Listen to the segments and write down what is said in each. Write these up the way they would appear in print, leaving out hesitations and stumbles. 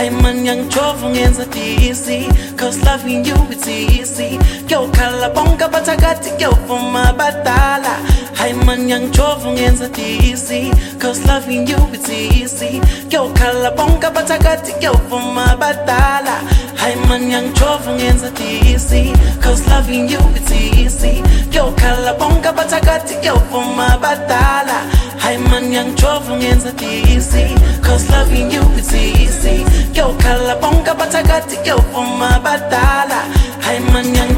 man yang chovu ngenza easy, cause loving you it's easy. Kyo kala bonga batakati kyo fuma batala. Hi man yang chovu ngenza easy, cause loving you it's easy. Kyo kala bonga batakati kyo fuma batala. Hi man yang chovu ngenza easy, cause loving you it's easy. Kyo kala bonga batakati kyo fuma batala. Hi man yang chovu ngenza easy, cause loving you it's easy. Kyo kala bonga batakati kyo fuma batala. Hi man yang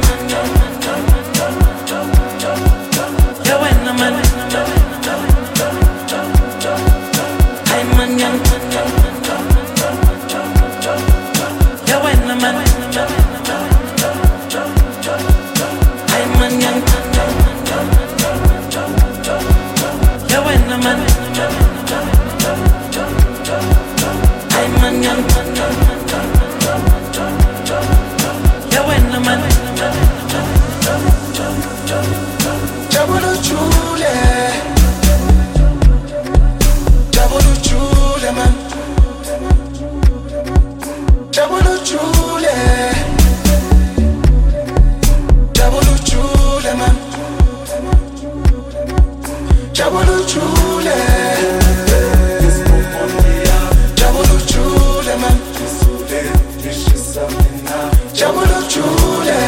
yo when I'm hi man yang yo when I'm hi man yang yo when I'm hi man yang yo when I'm Jabulu chule, jabulu chule man, jabulu chule, jabulu chule man, jabulu chule, jabulu chule man, jabulu chule.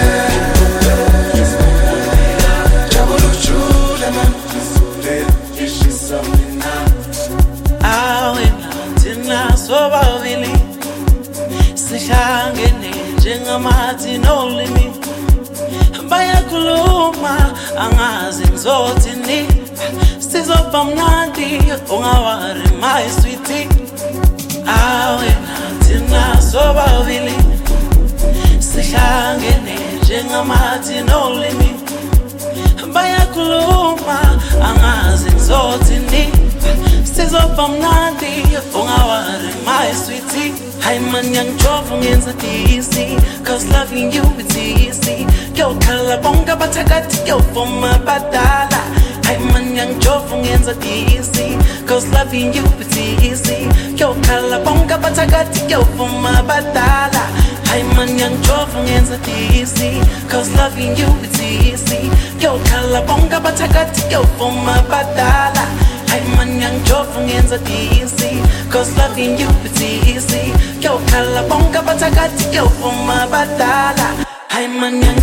Sobabili sihlangene njengamathi nolimi bayakhuluma angazi ngizothini sizoba mnandi ungawari my sweetie awe nathina sobabili sihlangene njengamathi nolimi bayakhuluma angazi ngizothini sizoba mnandi ungawari my sweetie. Hi man yang chovu ngenza easy, cause loving you it's easy. Kyo kala bonga batakati kyo fuma batala. Hi man yang chovu ngenza easy, cause loving you it's easy. Kyo kala bonga batakati kyo fuma batala. Hi man yang chovu ngenza easy, cause loving you it's easy. Kyo kala bonga batakati kyo fuma batala. Hi man yang chovu ngenza easy, cause loving you it's easy. Kyo kala bonga batakati kyo fuma batala. Hi man yang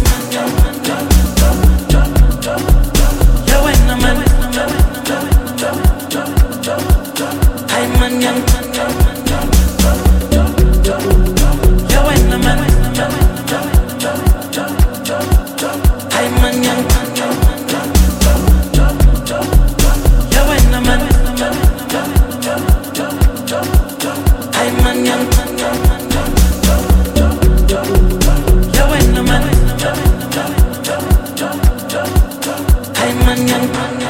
yo when I'm hi man yang yo when I'm hi man yang hi man yang yo when I'm hi man yang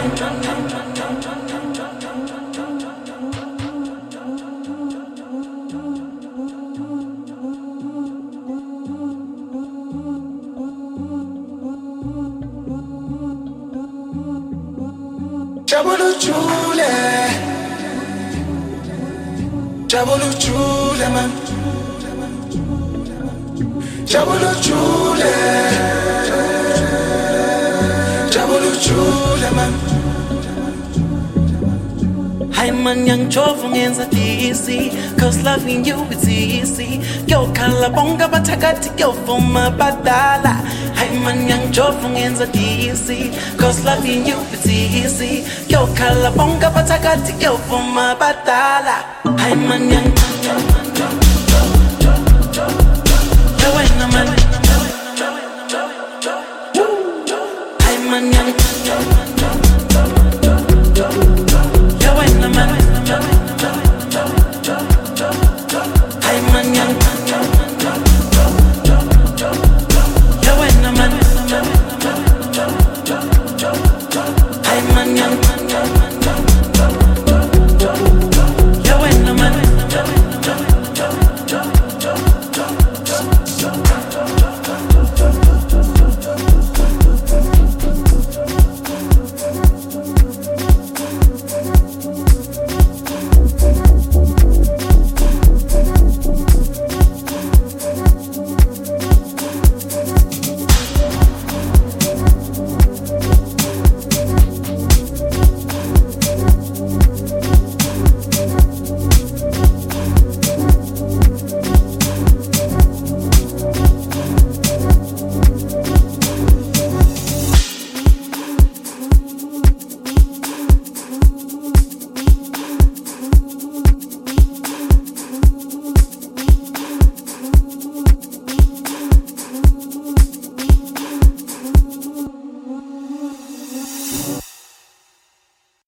Jabulu chule, jabulu chule man, jabulu chule, jabulu chule man. Hi man yang chovu ngenza easy, cause loving you it's easy. Kyo kala bonga batakati kyo fuma batala. Hi man yang chovu ngenza easy, cause loving you it's easy. Kyo kala bonga batakati kyo fuma batala. Hi man yang